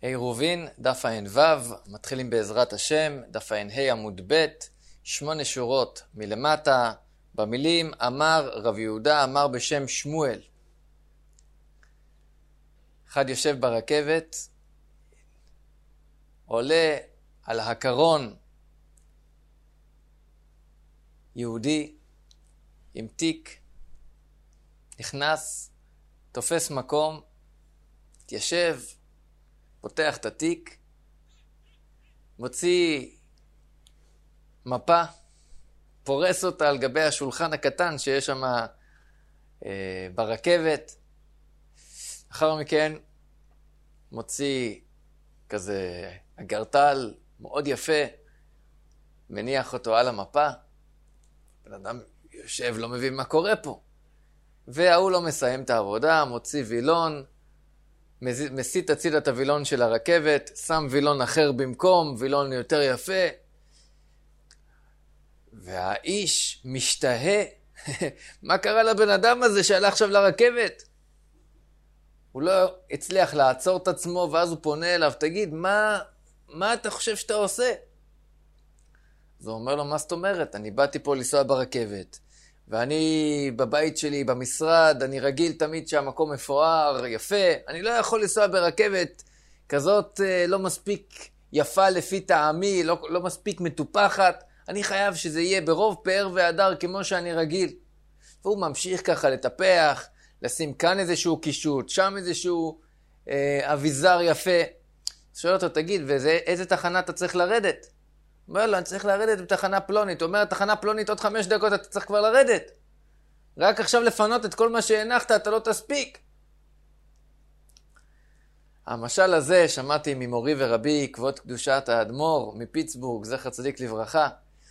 עירובין, דף ע"ו, מתחילים בעזרת השם, דף ע"ה עמוד ב', 8 שורות מלמטה, במילים אמר רב יהודה, אמר בשם שמואל. אחד יושב ברכבת, עולה על הקרון יהודי עם תיק, נכנס, תופס מקום, התיישב, פותח את התיק, מוציא מפה, פורס אותה על גבי השולחן הקטן שיש שם ברכבת. אחר מכן מוציא כזה אגרטל מאוד יפה, מניח אותו על המפה. בן אדם יושב, לא מבין מה קורה פה. והוא לא מסיים את העבודה, מוציא וילון, מסיט הצידה את הווילון של הרכבת, שם וילון אחר במקום, וילון יותר יפה. והאיש משתהה. מה קרה לבן אדם הזה שעלה עכשיו לרכבת? הוא לא הצליח לעצור את עצמו, ואז הוא פונה אליו, תגיד, מה אתה חושב שאתה עושה? אז הוא אומר לו, מה זאת אומרת? אני באתי פה לנסוע ברכבת, ואני בבית שלי, במשרד, אני רגיל תמיד שהמקום מפואר, יפה. אני לא יכול לנסוע ברכבת כזאת לא מספיק יפה לפי טעמי, לא מספיק מטופחת. אני חייב שזה יהיה ברוב פאר והדר כמו שאני רגיל. והוא ממשיך ככה לטפח, לשים כאן איזשהו קישוט, שם איזשהו אביזר יפה. שואל אותו, תגיד, ואיזה תחנה אתה צריך לרדת? הוא אומר לו, אני צריך לרדת בתחנה פלונית. הוא אומר, תחנה פלונית עוד 5 דקות אתה צריך כבר לרדת. רק עכשיו לפנות את כל מה שהנחת, אתה לא תספיק. המשל הזה שמעתי ממורי ורבי, כבוד קדושת האדמו"ר מפיטסבורג, זכר צדיק לברכה.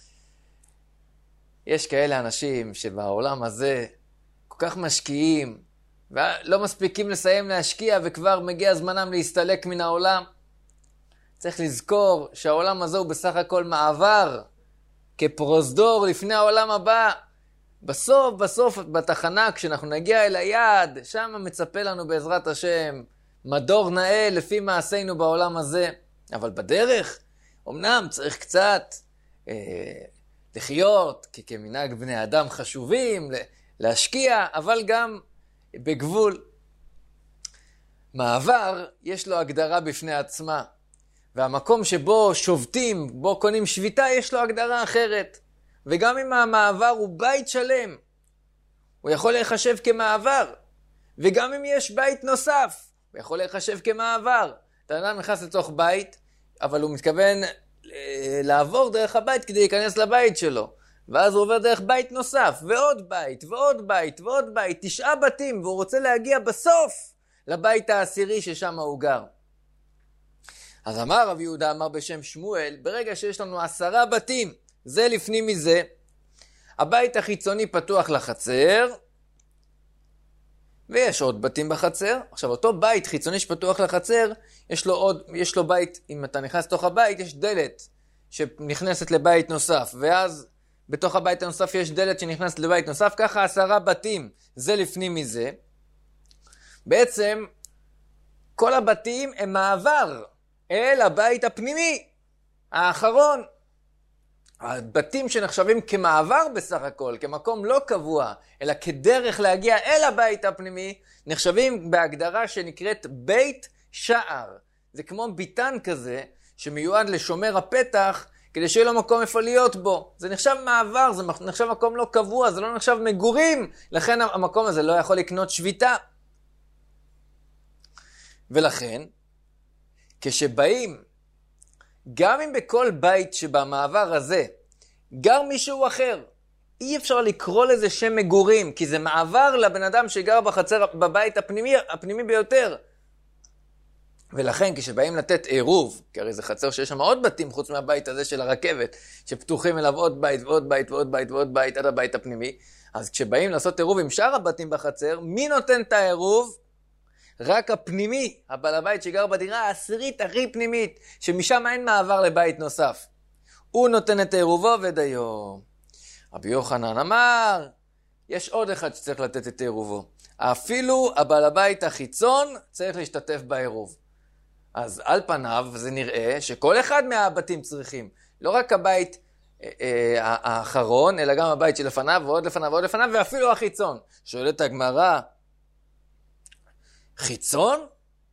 יש כאלה אנשים שבעולם הזה כל כך משקיעים, ולא מספיקים לסיים להשקיע, וכבר מגיע זמנם להסתלק מן העולם. צריך לזכור שהעולם הזה הוא בסך הכל מעבר, כפרוזדור לפני העולם הבא. בסוף, בתחנה, כשאנחנו נגיע אל היעד, שם מצפה לנו בעזרת השם, מדור נאה לפי מעשינו בעולם הזה. אבל בדרך, אמנם צריך קצת לחיות, כמנהג בני אדם חשובים, להשקיע, אבל גם בגבול. מעבר, יש לו הגדרה בפני עצמה. והמקום שבו שובטים, בו קונים שביתה, יש לו הגדרה אחרת. וגם אם המעבר הוא בית שלם, הוא יכול להיחשב כמעבר. וגם אם יש בית נוסף, הוא יכול להיחשב כמעבר. אתה אדם נכנס לתוך בית, אבל הוא מתכוון לעבור דרך הבית כדי להיכנס לבית שלו. ואז הוא עובר דרך בית נוסף, ועוד בית, ועוד בית, ועוד בית, 9 בתים, והוא רוצה להגיע בסוף לבית העשירי ששם הוא גר. אז אמר רב יהודה, אמר בשם שמואל, ברגע שיש לנו 10 בתים, זה לפנים מזה, הבית החיצוני פתוח לחצר, ויש עוד בתים בחצר. עכשיו, אותו בית חיצוני שפתוח לחצר, יש לו בית, אם אתה נכנס לתוך הבית, יש דלת שנכנסת לבית נוסף, ואז בתוך הבית הנוסף יש דלת שנכנסת לבית נוסף, ככה 10 בתים, זה לפנים מזה. בעצם, כל הבתים הם מעבר אל הבית הפנימי, האחרון. הבתים שנחשבים כמעבר בסך הכל, כמקום לא קבוע, אלא כדרך להגיע אל הבית הפנימי, נחשבים בהגדרה שנקראת בית שער. זה כמו ביתן כזה, שמיועד לשומר הפתח, כדי שיהיה לו מקום איפה להיות בו. זה נחשב מעבר, זה נחשב מקום לא קבוע, זה לא נחשב מגורים, לכן המקום הזה לא יכול לקנות שביתה. ולכן, כשבאים, גם אם בכל בית שבמעבר הזה גר מישהו אחר, אי אפשר לקרוא לזה שם מגורים, כי זה מעבר לבן אדם שגר בחצר, בבית הפנימי ביותר. ולכן כשבאים לתת עירוב, כי הרי זה חצר שיש שם עוד בתים חוץ מהבית הזה של הרכבת, שפתוחים אליו עוד בית ועוד בית ועוד בית ועוד בית עד הבית הפנימי, אז כשבאים לעשות עירוב עם שאר הבתים בחצר, מי נותן את העירוב? רק הפנימי, הבעל הבית שגר בדירה העשירית הכי פנימית, שמשם אין מעבר לבית נוסף. הוא נותן את עירובו ודיו. רבי יוחנן אמר, יש עוד אחד שצריך לתת את עירובו. אפילו הבעל הבית החיצון צריך להשתתף בעירוב. אז על פניו זה נראה שכל אחד מהבתים צריכים, לא רק הבית האחרון, אלא גם הבית שלפניו ועוד לפניו ועוד לפניו, ואפילו החיצון. שואלת הגמרא, חיצון?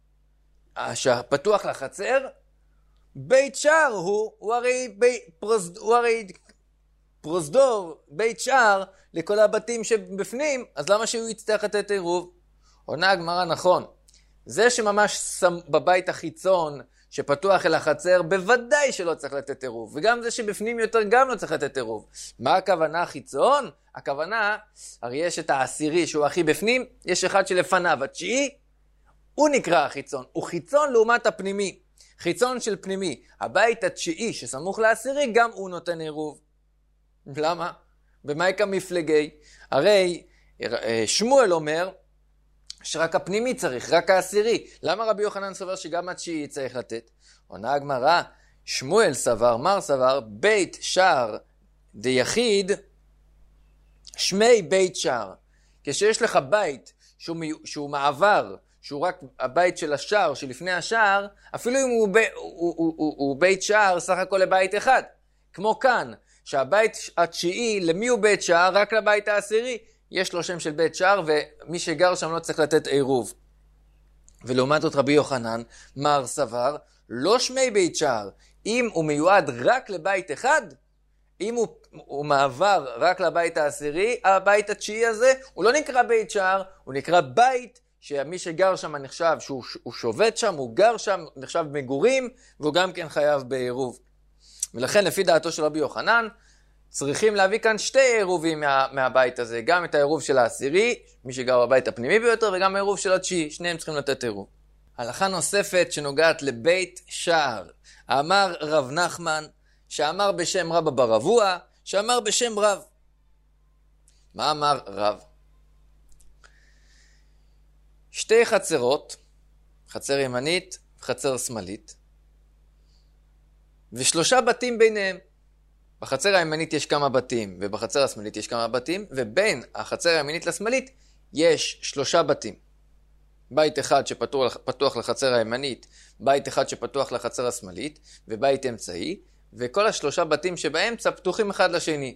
שפתוח לחצר? בית שער הוא הרי פרוזדור, בית שער לכל הבתים שבפנים, אז למה שהוא יצטרך לתת עירוב? עונה הגמרא, נכון. זה שממש בבית החיצון שפתוח אל החצר, בוודאי שלא צריך לתת עירוב. וגם זה שבפנים יותר גם לא צריך לתת עירוב. מה הכוונה חיצון? הכוונה, הרי יש את העשירי שהוא הכי בפנים, יש אחד שלפניו, התשיעי, הוא נקרא החיצון. הוא חיצון לעומת הפנימי. חיצון של פנימי. הבית התשיעי שסמוך לעשירי, גם הוא נותן עירוב. למה? במייקה מפלגי. הרי שמואל אומר, שרק הפנימי צריך, רק העשירי. למה רבי יוחנן סבר שגם התשיעי צריך לתת? עונה הגמרא, שמואל סבר, מר סבר, בית שער דיחיד, שמי בית שער. כשיש לך בית שהוא מעבר, שהוא רק הבית של השער, שלפני השער, אפילו אם הוא בית שער, סך הכל לבית אחד. כמו כאן, שהבית התשיעי, למי הוא בית שער? רק לבית העשירי. יש לו שם של בית שער, ומי שגר שם לא צריך לתת עירוב. ולעומת זאת רבי יוחנן, מר סבר, לא שמי בית שער. אם הוא מיועד רק לבית אחד, אם הוא מעבר רק לבית העשירי, הבית התשיעי הזה, הוא לא נקרא בית שער, הוא נקרא בית שמי שגר שם נחשב, שהוא שובת שם, הוא גר שם, נחשב מגורים, והוא גם כן חייב בעירוב. ולכן לפי דעתו של רבי יוחנן, צריכים להביא כאן שתי עירובים מהבית הזה, גם את העירוב של העשירי, מי שגר בבית הפנימי ביותר, וגם העירוב של התשיעי, שניהם צריכים לתת עירוב. הלכה נוספת שנוגעת לבית שער. אמר רב נחמן, שאמר בשם רבא בר אבוה, שאמר בשם רב. מה אמר רב? שתי חצרות, חצר ימנית וחצר שמאלית, ושלושה בתים ביניהם. בחצר הימנית יש כמה בתים, ובחצר השמאלית יש כמה בתים, ובין החצר הימנית לשמאלית יש שלושה בתים. בית אחד שפתוח לחצר הימנית, בית אחד שפתוח לחצר השמאלית, ובית אמצעי, וכל השלושה בתים שבאמצע פתוחים אחד לשני.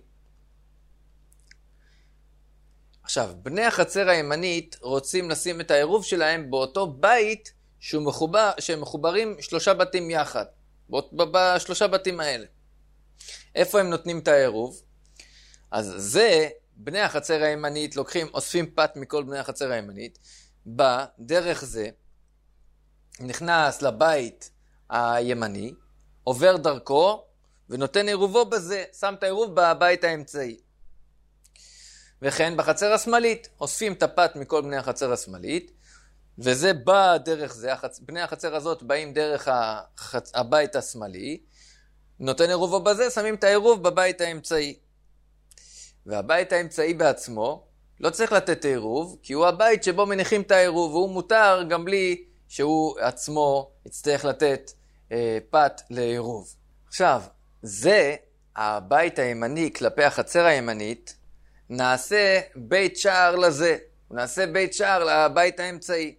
עכשיו, בני החצר הימנית רוצים לשים את העירוב שלהם באותו בית שהם מחוברים שלושה בתים יחד, בשלושה בתים האלה. איפה הם נותנים את העירוב? אז זה, בני החצר הימנית אוספים פת מכל בני החצר הימנית, בדרך זה נכנס לבית הימני, עובר דרכו ונותן עירובו בזה, שם את העירוב בבית האמצעי. וכן בחצר השמאלית, אוספים את הפת מכל בני החצר השמאלית, וזה בא דרך זה, בני החצר הזאת באים דרך הבית השמאלי, נותן עירובו בזה, שמים את העירוב בבית האמצעי. והבית האמצעי בעצמו לא צריך לתת עירוב, כי הוא הבית שבו מניחים את העירוב, והוא מותר גם בלי שהוא עצמו יצטרך לתת פת לעירוב. עכשיו, זה הבית הימני כלפי החצר הימנית, נעשה בית שער לזה, נעשה בית שער לבית האמצעי.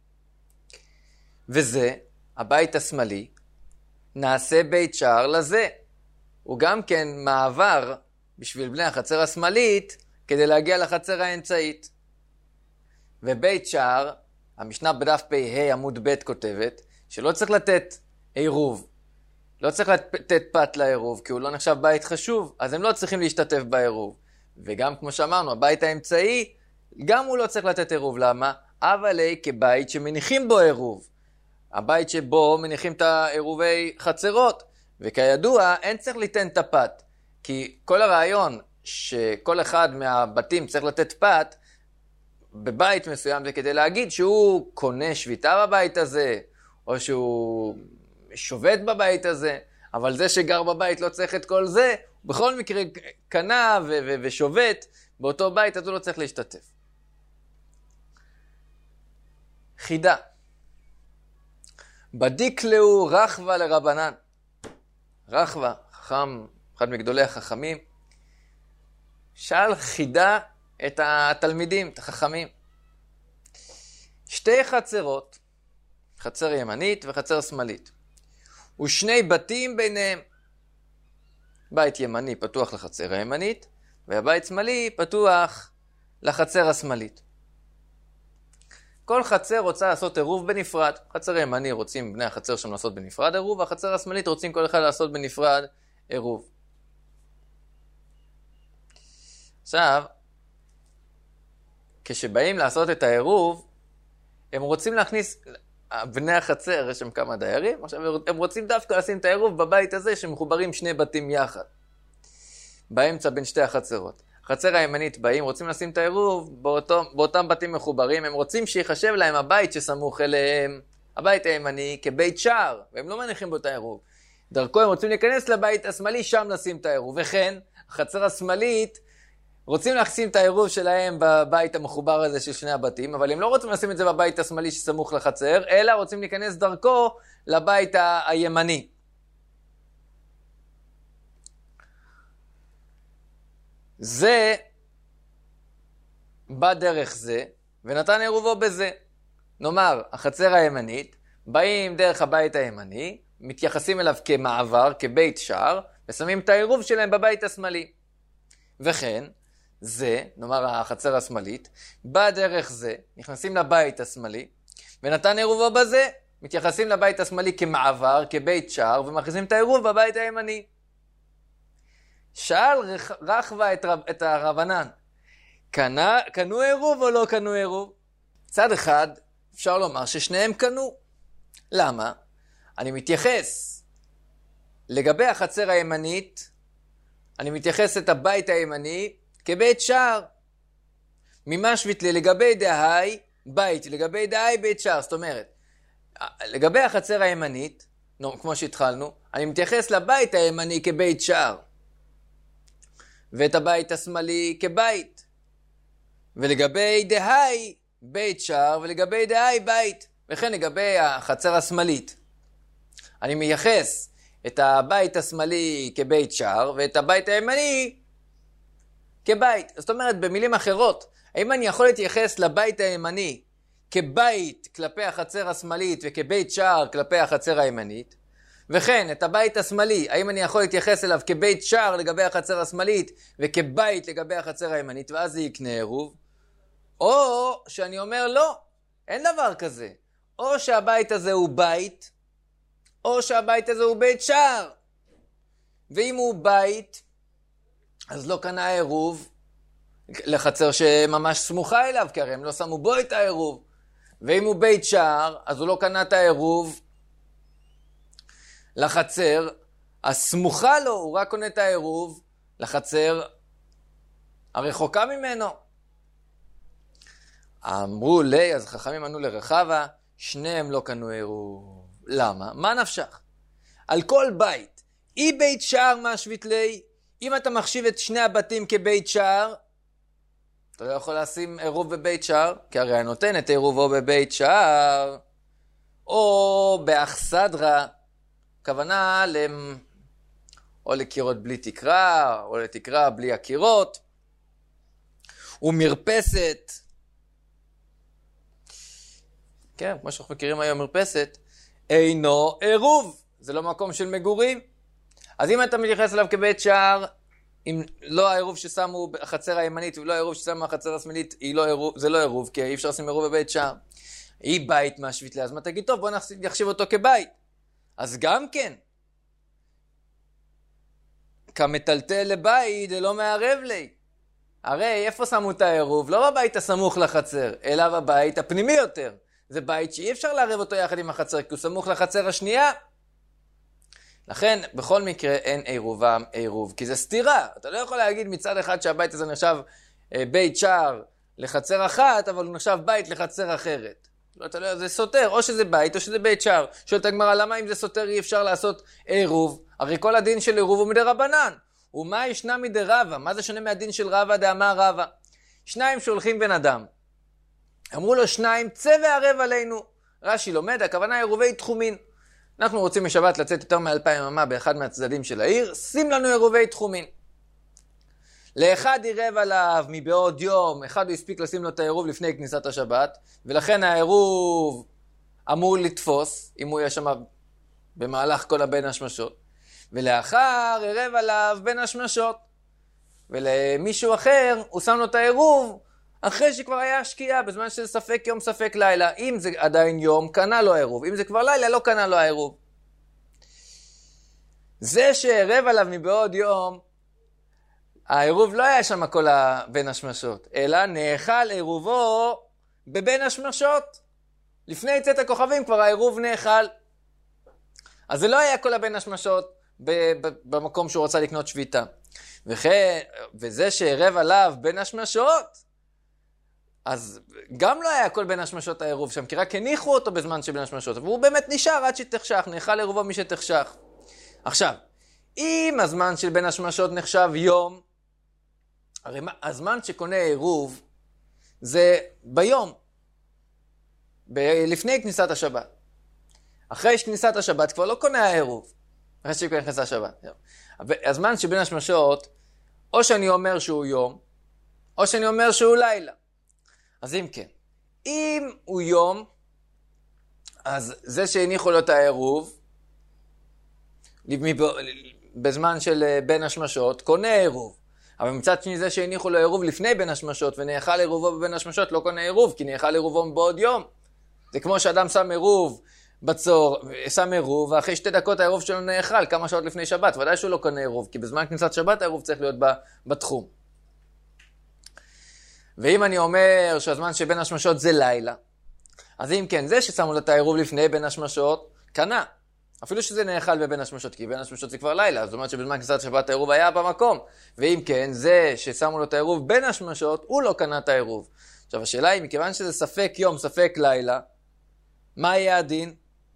וזה, הבית השמאלי, נעשה בית שער לזה. הוא גם כן מעבר בשביל בני החצר השמאלית כדי להגיע לחצר האמצעית. ובית שער, המשנה בדף פ"ה עמוד ב' כותבת, שלא צריך לתת עירוב. לא צריך לתת פת לעירוב, כי הוא לא נחשב בית חשוב, אז הם לא צריכים להשתתף בעירוב. וגם כמו שאמרנו, הבית האמצעי, גם הוא לא צריך לתת עירוב. למה? אבל כבית שמניחים בו עירוב. הבית שבו מניחים את העירובי חצרות. וכידוע, אין צריך ליתן את הפת. כי כל הרעיון שכל אחד מהבתים צריך לתת פת, בבית מסוים זה כדי להגיד שהוא קונה שביתה בבית הזה, או שהוא שובת בבית הזה, אבל זה שגר בבית לא צריך את כל זה, בכל מקרה קנה ושובת באותו בית, אז הוא לא צריך להשתתף. חידה. בדיקלהו רחבה לרבנן. רחבה, חכם, אחד מגדולי החכמים, שאל חידה את התלמידים, את החכמים. שתי חצרות, חצר ימנית וחצר שמאלית. ושני בתים ביניהם. בית ימני פתוח לחצר הימנית, והבית שמאלי פתוח לחצר השמאלית. כל חצר רוצה לעשות עירוב בנפרד. חצר ימני רוצים בני החצר שם לעשות בנפרד עירוב, והחצר השמאלית רוצים כל אחד לעשות בנפרד עירוב. עכשיו, כשבאים לעשות את העירוב, הם רוצים להכניס, בני החצר, יש שם כמה דיירים, עכשיו הם רוצים דווקא לשים את העירוב בבית הזה שמחוברים שני בתים יחד. באמצע בין שתי החצרות. החצר הימנית באים, רוצים לשים את העירוב באותם בתים מחוברים, הם רוצים שיחשב להם הבית שסמוך אליהם, הבית הימני כבית שער, והם לא מניחים בו את העירוב. דרכו הם רוצים להיכנס לבית השמאלי, שם לשים את העירוב. וכן, החצר השמאלית רוצים לשים את העירוב שלהם בבית המחובר הזה של שני הבתים, אבל הם לא רוצים לשים את זה בבית השמאלי שסמוך לחצר, אלא רוצים להיכנס דרכו לבית הימני. זה בא דרך זה, ונתן עירובו בזה. נאמר, החצר הימנית, באים דרך הבית הימני, מתייחסים אליו כמעבר, כבית שער, ושמים את העירוב שלהם בבית השמאלי. וכן, זה, נאמר החצר השמאלית, בא דרך זה, נכנסים לבית השמאלי, ונתן עירובו בזה, מתייחסים לבית השמאלי כמעבר, כבית שער, ומכניסים את העירוב בבית הימני. שאל רחבה את הרבנן, קנו עירוב או לא קנו עירוב? צד אחד אפשר לומר ששניהם קנו. למה? אני מתייחס לגבי החצר הימנית, אני מתייחס את הבית הימני כבית שער. ממשוות לי לגבי דהי בית, לגבי דהי בית שער. זאת אומרת, לגבי החצר הימנית, כמו שהתחלנו, אני מתייחס לבית הימני כבית שער. ואת הבית השמאלי כבית. ולגבי דהי בית שער, ולגבי דהי בית. וכן לגבי החצר השמאלית. אני מייחס את הבית השמאלי כבית שער, ואת הבית הימני כבית. זאת אומרת, במילים אחרות, האם אני יכול להתייחס לבית הימני כבית כלפי החצר השמאלית, וכבית שער כלפי החצר הימנית? וכן, את הבית השמאלי, האם אני יכול להתייחס אליו כבית שער לגבי החצר השמאלית, וכבית לגבי החצר הימנית, ואז זה יקנה עירוב? או שאני אומר לא, אין דבר כזה. או שהבית הזה הוא בית, או שהבית הזה הוא בית שער. ואם הוא בית, אז לא קנה עירוב לחצר שממש סמוכה אליו, כי הרי הם לא שמו בו את העירוב. ואם הוא בית שער, אז הוא לא קנה את העירוב לחצר הסמוכה לו, הוא רק קונה את העירוב לחצר הרחוקה ממנו. אמרו לי, אז חכמים ענו לרחבה, שניהם לא קנו עירוב. למה? מה נפשך? על כל בית, אי בית שער משווית לי, אם אתה מחשיב את שני הבתים כבית שער, אתה לא יכול לשים עירוב בבית שער, כי הרי הנותן את עירובו בבית שער, או באכסדרה, כוונה או לקירות בלי תקרה, או לתקרה בלי הקירות, ומרפסת. כן, כמו שאנחנו מכירים היום מרפסת, אינו עירוב, זה לא מקום של מגורים. אז אם אתה מתייחס אליו כבית שער, אם לא העירוב ששמו בחצר הימנית, ולא העירוב ששמו בחצר השמאלית, זה לא עירוב, כי אי אפשר לשים עירוב בבית שער. היא בית משווית לי, אז מה תגיד? טוב, בוא נחשיב אותו כבית. אז גם כן, כמטלטל לבית, זה לא מערב לי. הרי איפה שמו את העירוב? לא בבית הסמוך לחצר, אלא בבית הפנימי יותר. זה בית שאי אפשר לערב אותו יחד עם החצר, כי הוא סמוך לחצר השנייה. לכן, בכל מקרה, אין עירוב, כי זה סתירה. אתה לא יכול להגיד מצד אחד שהבית הזה נחשב בית שער לחצר אחת, אבל הוא נחשב בית לחצר אחרת. לא, אתה לא, זה סותר, או שזה בית או שזה בית שער. שואלת הגמרא, למה אם זה סותר אי אפשר לעשות עירוב? הרי כל הדין של עירוב הוא מדרבנן. ומה ישנה מדרבה? מה זה שונה מהדין של רבא דאמר רבא? שניים שולחים בן אדם. אמרו לו שניים, צא וערב עלינו. רש"י לומד, הכוונה עירובי תחומין. אנחנו רוצים בשבת לצאת יותר מ2,000 אמה באחד מהצדדים של העיר, שים לנו עירובי תחומין. לאחד עירב עליו מבעוד יום, אחד הוא הספיק לשים לו את העירוב לפני כניסת השבת, ולכן העירוב אמור לתפוס, אם הוא יהיה שם במהלך כל הבין השמשות, ולאחר ערב עליו בין השמשות, ולמישהו אחר הוא שם לו את העירוב, אחרי שכבר היה שקיעה, בזמן שזה ספק יום ספק לילה. אם זה עדיין יום, קנה לו העירוב, אם זה כבר לילה, לא קנה לו העירוב. זה שערב עליו מבעוד יום, העירוב לא היה שם כל בין השמשות, אלא נאכל עירובו בבין השמשות. לפני צאת הכוכבים כבר העירוב נאכל. אז זה לא היה כל הבין השמשות במקום שהוא רצה לקנות שביתה. וזה שערב עליו בין השמשות, אז גם לא היה כל בין השמשות העירוב שם, כי רק הניחו אותו בזמן שבין השמשות, והוא באמת נשאר עד שתחשך, נאכל עירובו מי שתחשך. עכשיו, אם הזמן של בין השמשות נחשב יום, הרי הזמן שקונה עירוב זה ביום, לפני כניסת השבת. אחרי כניסת השבת כבר לא קונה העירוב, אחרי שכבר כניסת השבת. הזמן שבין השמשות, או שאני אומר שהוא יום, או שאני אומר שהוא לילה. אז אם כן, אם הוא יום, אז זה שהניחו לו את העירוב, בזמן של בין השמשות, קונה עירוב. אבל מצד שני זה שהניחו לו עירוב לפני בין השמשות, ונאכל עירובו בבין השמשות, לא קונה עירוב, כי נאכל עירובו בעוד יום. זה כמו שאדם שם עירוב בצור, שם עירוב, ואחרי 2 דקות העירוב שלו נאכל, כמה שעות לפני שבת, ודאי שהוא לא קונה עירוב, כי בזמן כניסת שבת העירוב צריך להיות בתחום. ואם אני אומר שהזמן שבין השמשות זה לילה, אז אם כן, זה ששמו לו את העירוב לפני בין השמשות, קנה. אפילו שזה נאכל בבין השמשות, כי בין השמשות זה כבר לילה, זאת אומרת שבזמן כניסת שבת העירוב היה במקום. ואם כן, זה ששמו לו את העירוב בין השמשות, הוא לא קנה את העירוב. עכשיו השאלה היא, מכיוון שזה ספק יום, ספק לילה, מה יהיה הדין?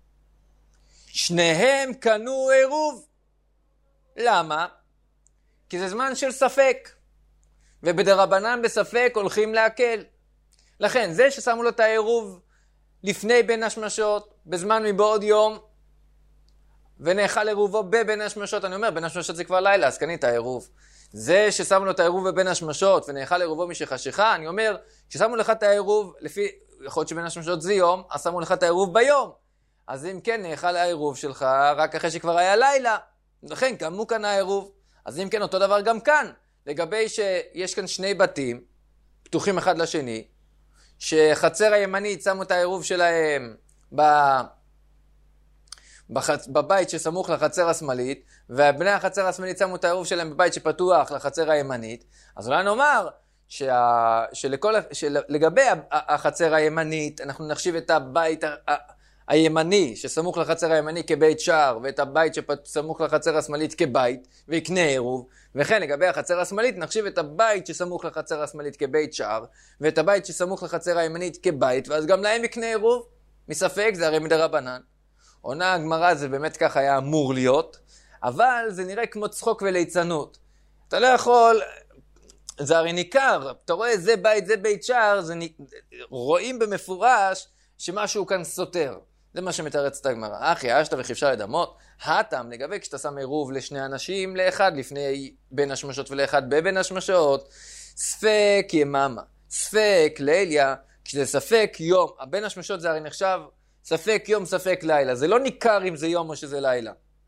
שניהם קנו עירוב. למה? כי זה זמן של ספק. ובדרבנן בספק הולכים להקל. לכן, זה ששמו לו את העירוב לפני בין השמשות, בזמן מבעוד יום, ונאכל עירובו בבין השמשות, אני אומר, בין השמשות זה כבר לילה, אז קנית העירוב. זה ששמו לו את העירוב בבין השמשות, ונאכל עירובו משחשיכה, אני אומר, כששמו לך את העירוב, לפי, יכול להיות שבין השמשות זה יום, אז שמו לך את העירוב ביום. אז אם כן, נאכל העירוב שלך, רק אחרי שכבר היה לילה. לכן, גם הוא קנה העירוב. אז אם כן, אותו דבר גם כאן. לגבי שיש כאן 2 בתים, פתוחים אחד לשני, שחצר הימנית שמו את העירוב שלהם בבית שסמוך לחצר השמאלית, ובני החצר השמאלית שמו את העירוב שלהם בבית שפתוח לחצר הימנית, אז אולי נאמר שלגבי החצר הימנית, אנחנו נחשיב את הבית הימני שסמוך לחצר הימני כבית שער, ואת הבית שסמוך לחצר השמאלית כבית, ויקנה עירוב. וכן, לגבי החצר השמאלית, נחשיב את הבית שסמוך לחצר השמאלית כבית שער, ואת הבית שסמוך לחצר הימנית כבית, ואז גם להם יקנה עירוב. מספק, זה הרי מדרבנן. עונה הגמרא, זה באמת כך היה אמור להיות, אבל זה נראה כמו צחוק וליצנות. אתה לא יכול, זה הרי ניכר, אתה רואה זה בית, זה בית שער, רואים במפורש שמשהו כאן סותר. זה מה שמתרץ את הגמרא. אחי, אשת וכבשה לדמות, הטעם לגבי כשאתה שם עירוב לשני אנשים, לאחד לפני בין השמשות ולאחד בבין השמשות, ספק יממה, ספק ליליה, כשזה ספק יום, הבין השמשות זה הרי נחשב ספק יום, ספק לילה. זה לא ניכר אם זה יום או שזה לילה.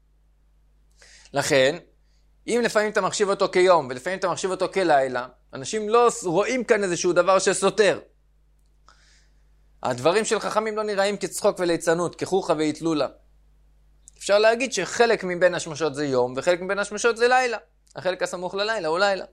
לכן, אם לפעמים אתה מחשיב אותו כיום ולפעמים אתה מחשיב אותו כלילה, אנשים לא רואים כאן איזשהו דבר שסותר. הדברים של חכמים לא נראים כצחוק וליצנות, כחוכה והתלולה. אפשר להגיד שחלק מבין השמשות זה יום, וחלק מבין השמשות זה לילה. החלק הסמוך ללילה הוא לילה.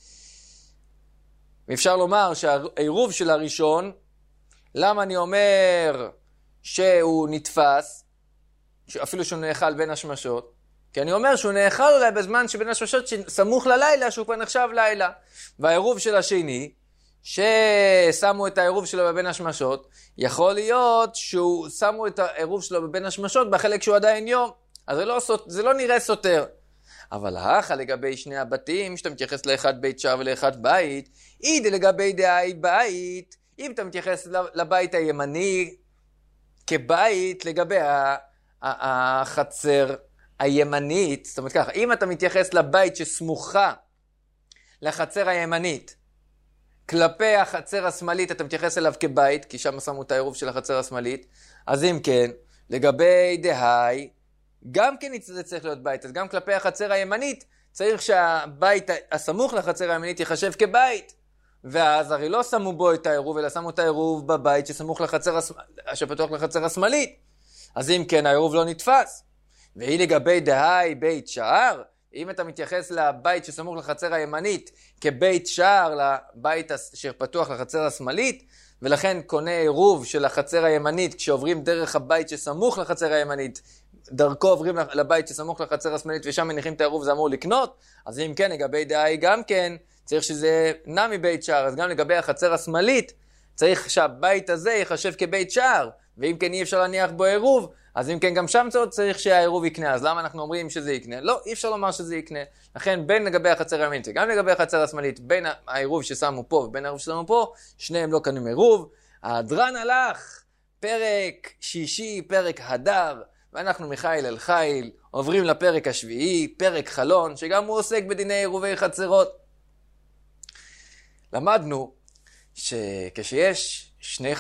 ואפשר לומר שהעירוב של הראשון, למה אני אומר שהוא נתפס, אפילו שהוא נאכל בין השמשות? כי אני אומר שהוא נאכל אולי בזמן שבין השמשות סמוך ללילה, שהוא כבר נחשב לילה. והעירוב של השני, ששמו את העירוב שלו בבין השמשות, יכול להיות שהוא שמו את העירוב שלו בבין השמשות בחלק שהוא עדיין יום. אז זה לא נראה סותר. אבל האחה לגבי שני הבתים, שאתה מתייחס לאחד בית שער ולאחד בית, אידי לגבי דאי בית, אם אתה מתייחס לבית הימני כבית, לגבי החצר הימנית, זאת אומרת ככה, אם אתה מתייחס לבית שסמוכה לחצר הימנית, כלפי החצר השמאלית אתה מתייחס אליו כבית, כי שם שמו את העירוב של החצר השמאלית, אז אם כן, לגבי דהי, גם כן זה צריך להיות בית, אז גם כלפי החצר הימנית, צריך שהבית הסמוך לחצר הימנית יחשב כבית, ואז הרי לא שמו בו את העירוב, אלא שמו את העירוב בבית שסמוך לחצר, שפתוח לחצר השמאלית, אז אם כן, העירוב לא נתפס. והיא לגבי דהי בית שער, אם אתה מתייחס לבית שסמוך לחצר הימנית כבית שער לבית שפתוח לחצר השמאלית, ולכן קונה עירוב של החצר הימנית כשעוברים דרך הבית שסמוך לחצר הימנית, דרכו עוברים לבית שסמוך לחצר השמאלית ושם מניחים את העירוב, זה אמור לקנות. אז אם כן, לגבי דהי גם כן, צריך שזה נע מבית שער, אז גם לגבי החצר השמאלית, צריך שהבית הזה יחשב כבית שער, ואם כן אי אפשר להניח בו עירוב, אז אם כן גם שם צריך שהעירוב יקנה, אז למה אנחנו אומרים שזה יקנה? לא, אי אפשר לומר שזה יקנה. לכן בין לגבי החצר הימנית וגם לגבי החצר השמאלית, בין העירוב ששמו פה ובין העירוב ששמו פה, שניהם לא קנו עירוב. הדרן הלך, פרק שישי, פרק הדר, ואנחנו מחיל אל חיל, עוברים לפרק השביעי, פרק חלון, שגם הוא עוסק בדיני עירובי חצרות. למדנו שכשיש שתי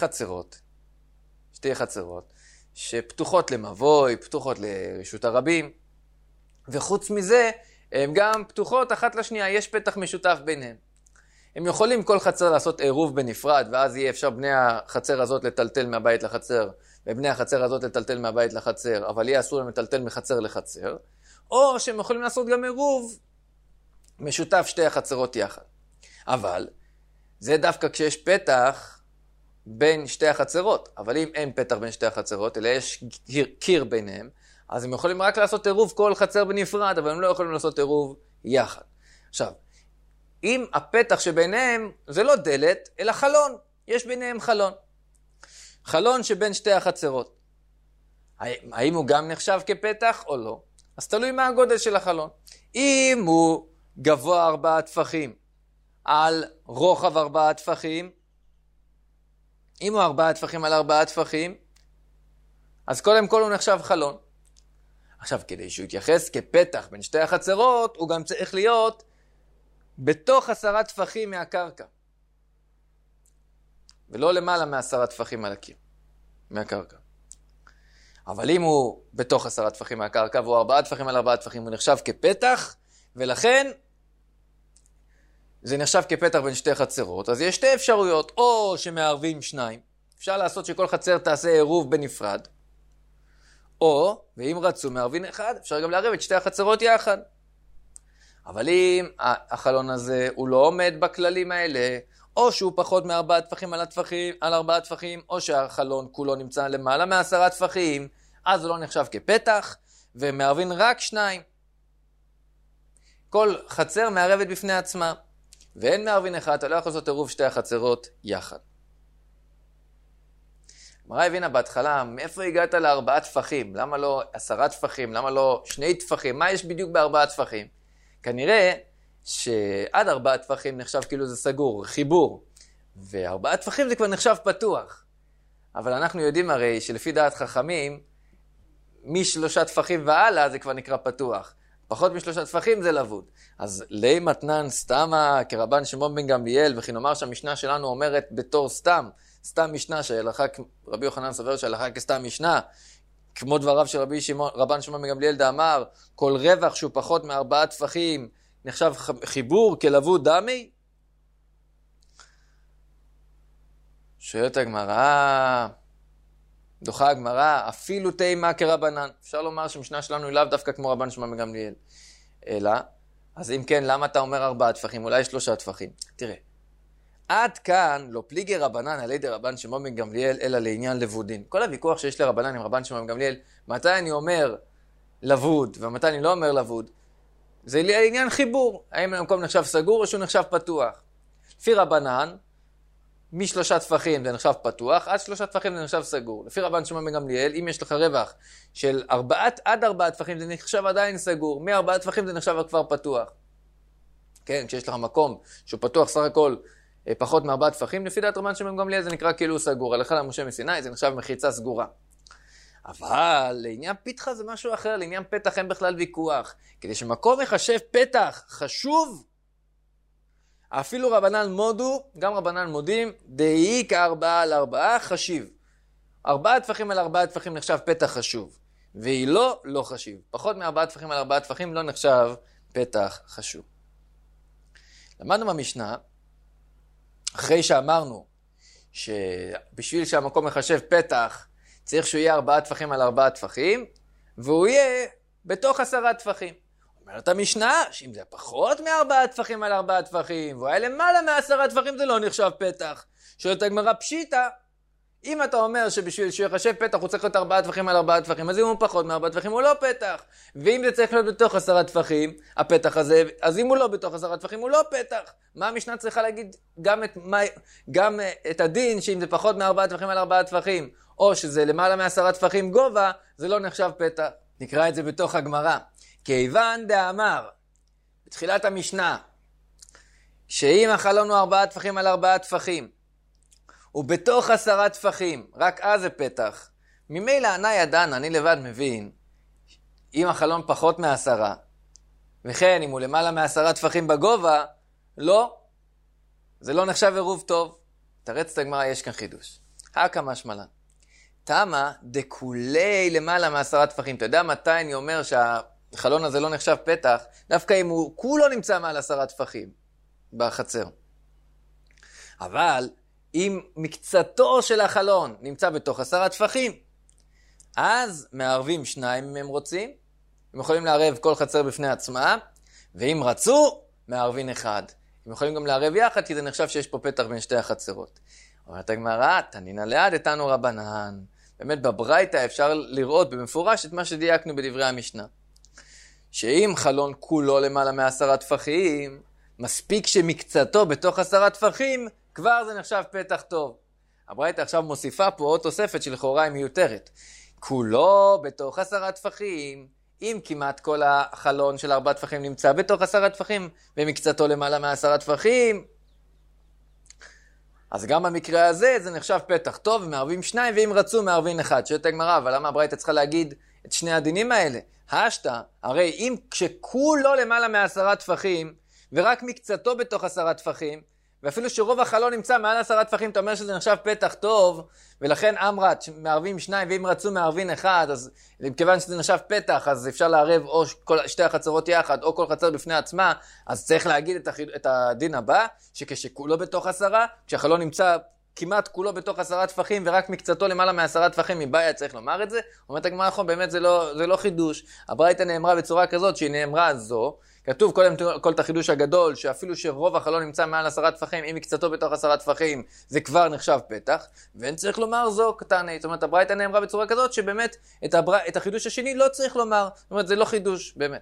חצרות, שפתוחות למבוי, פתוחות לרשות הרבים, וחוץ מזה, הן גם פתוחות אחת לשנייה, יש פתח משותף ביניהם. הם יכולים כל חצר לעשות עירוב בנפרד, ואז יהיה אפשר בני החצר הזאת לטלטל מהבית לחצר, ובני החצר הזאת לטלטל מהבית לחצר, אבל יהיה אסור להם לטלטל מחצר לחצר, או שהם יכולים לעשות גם עירוב משותף שתי החצרות יחד. אבל זה דווקא כשיש פתח בין שתי החצרות, אבל אם אין פתח בין שתי החצרות, אלא יש קיר ביניהם, אז הם יכולים רק לעשות עירוב כל חצר בנפרד, אבל הם לא יכולים לעשות עירוב יחד. עכשיו, אם הפתח שביניהם זה לא דלת, אלא חלון, יש ביניהם חלון. חלון שבין שתי החצרות. האם הוא גם נחשב כפתח או לא? אז תלוי מה הגודל של החלון. אם הוא גבוה 4 טפחים על רוחב 4 טפחים, אם הוא 4 טפחים על 4 טפחים, אז קודם כל הוא נחשב חלון. עכשיו, כדי שהוא יתייחס כפתח בין שתי החצרות, הוא גם צריך להיות בתוך 10 טפחים מהקרקע. ולא למעלה מ10 טפחים על הקיר, מהקרקע. אבל אם הוא בתוך 10 טפחים מהקרקע, והוא 4 טפחים על 4 טפחים, הוא נחשב כפתח, ולכן זה נחשב כפתח בין שתי חצרות. אז יש שתי אפשרויות, או שמערבים שניים, אפשר לעשות שכל חצר תעשה עירוב בנפרד, או, ואם רצו מערבין אחד, אפשר גם לערב את שתי החצרות יחד. אבל אם החלון הזה הוא לא עומד בכללים האלה, או שהוא פחות מ4 טפחים על 4 טפחים, או שהחלון כולו נמצא למעלה מ10 טפחים, אז הוא לא נחשב כפתח, ומערבין רק 2. כל חצר מערבת בפני עצמה, ואין מערבין אחד, אתה לא יכול לעשות עירוב שתי החצרות יחד. הגמרא הבינה בהתחלה, מאיפה הגעת ל4 טפחים? למה לא 10 טפחים? למה לא 2 טפחים? מה יש בדיוק ב4 טפחים? כנראה שעד 4 טפחים נחשב כאילו זה סגור, חיבור. ו4 טפחים זה כבר נחשב פתוח. אבל אנחנו יודעים הרי שלפי דעת חכמים, מ3 טפחים והלאה זה כבר נקרא פתוח. פחות מ3 טפחים זה לבוד. אז לי מתנן סתמה כרבן שמעון בן גמליאל, וכי נאמר שהמשנה שלנו אומרת בתור סתם משנה שהלכה, רבי יוחנן סובר שהלכה כסתם משנה, כמו דבריו של רבן שמעון בן גמליאל דאמר, כל רווח שהוא פחות מ4 טפחים נחשב חיבור כלבוד דמי? שואלת הגמרא, דוחה הגמרא, אפילו תימה כרבנן. אפשר לומר שמשנה שלנו היא לאו דווקא כמו רבן שמעון בן גמליאל. אלא, אז אם כן, למה אתה אומר 4 טפחים? אולי 3 טפחים. תראה, עד כאן לא פליגי רבנן על ידי רבן שמעון בן גמליאל, אלא לעניין לבודין. כל הוויכוח שיש לרבנן עם רבן שמעון בן גמליאל, מתי אני אומר לבוד ומתי אני לא אומר לבוד, זה לעניין חיבור. האם המקום נחשב סגור או שהוא נחשב פתוח? לפי רבנן, מ3 טפחים זה נחשב פתוח, עד 3 טפחים זה נחשב סגור. לפי רבן שמעון בן גמליאל, אם יש לך רווח של 4 עד 4 טפחים זה נחשב עדיין סגור, מ4 טפחים זה נחשב כבר פתוח. כן, כשיש לך מקום שהוא פתוח סך הכל פחות מ4 טפחים, לפי דעת רבן שמעון בן גמליאל זה נקרא כאילו סגור. הלכה למשה מסיני זה נחשב מחיצה סגורה. אבל לעניין פתחה זה משהו אחר, לעניין פתח אין בכלל ויכוח. כדי שמקום יחשב פתח חשוב, אפילו רבנן מודו, גם רבנן מודים, דאי כ4 על 4 חשיב. 4 טפחים על 4 טפחים נחשב פתח חשוב, והיא לא חשיב. פחות מ4 טפחים על 4 טפחים לא נחשב פתח חשוב. למדנו במשנה, אחרי שאמרנו שבשביל שהמקום מחשב פתח, צריך שהוא יהיה 4 טפחים על 4 טפחים, והוא יהיה בתוך 10 טפחים. אומרת המשנה, שאם זה פחות מ4 טפחים על 4 טפחים, והוא היה למעלה מ10 טפחים, זה לא נחשב פתח. שואלת הגמרא פשיטא, אם אתה אומר שבשביל שהוא יחשב פתח הוא צריך להיות 4 טפחים על 4 טפחים, אז אם הוא פחות מ4 טפחים הוא לא פתח. ואם זה צריך להיות בתוך 10 טפחים, הפתח הזה, אז אם הוא לא בתוך 10 טפחים הוא לא פתח. מה המשנה צריכה להגיד? גם את הדין שאם זה פחות מ4 טפחים על 4 טפחים, או שזה למעלה מ10 טפחים גובה, זה לא נחשב פתח. נקרא את זה בתוך הגמרא. כיוון דאמר, בתחילת המשנה, שאם החלון הוא 4 טפחים על 4 טפחים, ובתוך 10 טפחים, רק אז זה פתח. ממילא ענה ידען, אני לבד מבין, אם החלון פחות מ10, וכן אם הוא למעלה מ10 טפחים בגובה, לא, זה לא נחשב עירוב טוב. תרץ את הגמרא, יש כאן חידוש. הקא משמע לן. תמה דכולי למעלה מ10 טפחים. אתה יודע מתי אני אומר שהחלון הזה לא נחשב פתח? דווקא אם הוא כולו נמצא מעל 10 טפחים בחצר. אבל אם מקצתו של החלון נמצא בתוך 10 טפחים, אז מערבים 2 אם הם רוצים. הם יכולים לערב כל חצר בפני עצמה, ואם רצו, מערבין 1. הם יכולים גם לערב יחד, כי זה נחשב שיש פה פתח בין שתי החצרות. אומרת הגמרא, תנינא ליד אתנו רבנן. באמת בברייתא אפשר לראות במפורש את מה שדייקנו בדברי המשנה. שאם חלון כולו למעלה מ10 טפחים, מספיק שמקצתו בתוך 10 טפחים, כבר זה נחשב פתח טוב. הברייתא עכשיו מוסיפה פה עוד תוספת שלכאורה היא מיותרת. כולו בתוך 10 טפחים, אם כמעט כל החלון של 4 טפחים נמצא בתוך 10 טפחים, ומקצתו למעלה מ10 טפחים, אז גם במקרה הזה זה נחשב פתח טוב, ומערבים 2, ואם רצו מערבין 1. שואלת הגמרא, אבל למה הברייתא צריכה להגיד את שני הדינים האלה? השתא, הרי אם כשכולו למעלה מ10 טפחים, ורק מקצתו בתוך 10 טפחים, ואפילו שרוב החלון נמצא מעל 10 טפחים, אתה אומר שזה נחשב פתח טוב, ולכן אמרת, מערבים 2, ואם רצו מערבין 1, אז מכיוון שזה נחשב פתח, אז אפשר לערב או שתי החצרות יחד, או כל חצר בפני עצמה, אז צריך להגיד את הדין הבא, שכשכולו בתוך 10, כשהחלון נמצא כמעט כולו בתוך 10 טפחים, ורק מקצתו למעלה מ10 טפחים, מבעיה צריך לומר את זה. אומרת הגמרא, נכון, באמת זה לא חידוש. הברייתא נאמרה בצורה כזאת, שהיא נאמרה זו, כתוב קודם כל את החידוש הגדול, שאפילו שרוב החלון נמצא מעל 10 טפחים, אם מקצתו בתוך 10 טפחים, זה כבר נחשב פתח, ואין צריך לומר זו קטנה. זאת אומרת, הברייתא נאמרה בצורה כזאת, שבאמת את החידוש השני לא צריך לומר. זאת אומרת, זה לא חידוש, באמת.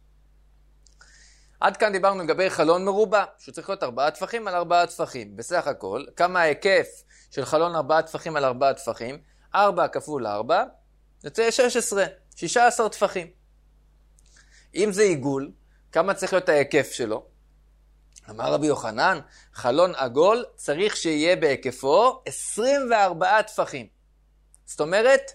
עד כאן דיברנו לגבי חלון מרובע, שהוא צריך להיות 4 טפחים על 4 טפחים. בסך הכל, כמה ההיקף של חלון 4 טפחים על 4 טפחים? 4 כפול 4, יוצא 16 טפחים. אם זה עיגול, כמה צריך להיות ההיקף שלו? אמר רבי יוחנן, חלון עגול צריך שיהיה בהיקפו 24 טפחים. זאת אומרת,